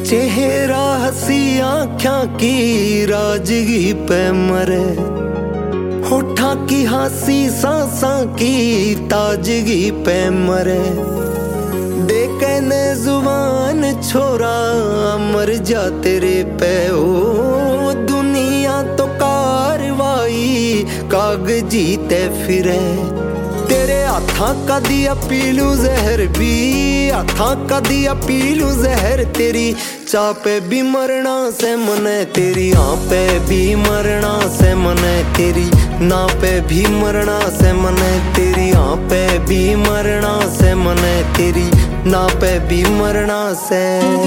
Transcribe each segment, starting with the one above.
चेहरा हसी आँखों की राजगी पे मरे, होठा की हंसी सांसा की ताजगी पे मरे। देखने जुबान छोरा मर जा तेरे पे ओ, दुनिया तो कारवाई कागजी ते फिरे। तेरे हाथा का दिया पीलू जहर भी, हाथा का दिया पीलू जहर। तेरी चाह पे भी मरना से मने, तेरी आँ पे भी मरना से मने, तेरी ना पे भी मरना से मने, तेरी आँ पे भी मरना से मने, तेरी ना पे भी मरना से।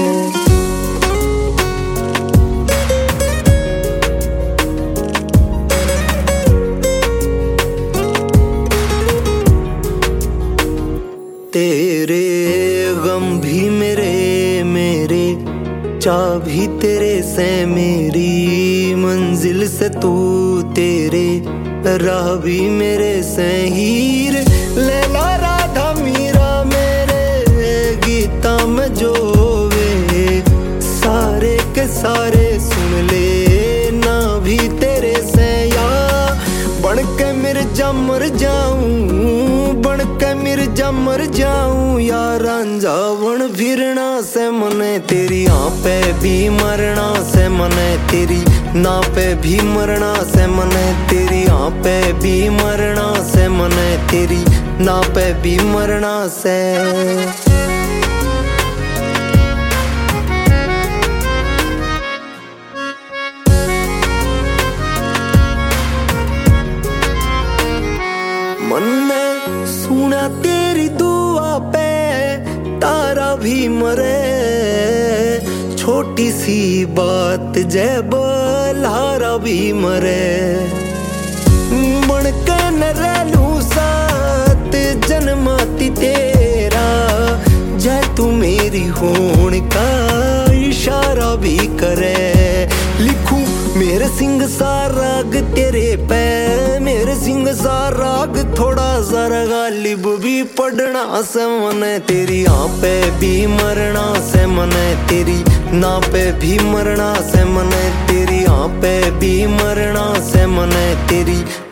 तेरे गम भी मेरे, मेरे चाह भी तेरे से, मेरी मंजिल से तू तेरे राह भी मेरे से। हीर लैला राधा मीरा मेरे गीता में जो वे, सारे के सारे सुन ले ना भी तेरे से। या बन के मिर्जा मर जाऊं, बन के मिर्जा मर जाऊं, या रांझा बन फिरना से मने, तेरी आँ पे भी मरना से मने, तेरी ना पे भी मरना से मने, तेरी आँ पे भी मरना से मने, तेरी ना पे भी मरना से। मन में सुना तेरी दुआ पे तारा भी मरे, छोटी सी बात जय बलहारा भी मरे। बन के न रहलू साथ जन्माती तेरा, जय तू मेरी होने का इशारा भी करे। लिखूं मेरे सिंह सा राग तेरे पे, मेरे सिंह सा राग थोड़ा सा गालिब भी पढ़ना से मने, तेरी आँ पे भी मरना से मने, तेरी ना पे भी मरना से मने, तेरी आँ पे भी मरना से मने, तेरी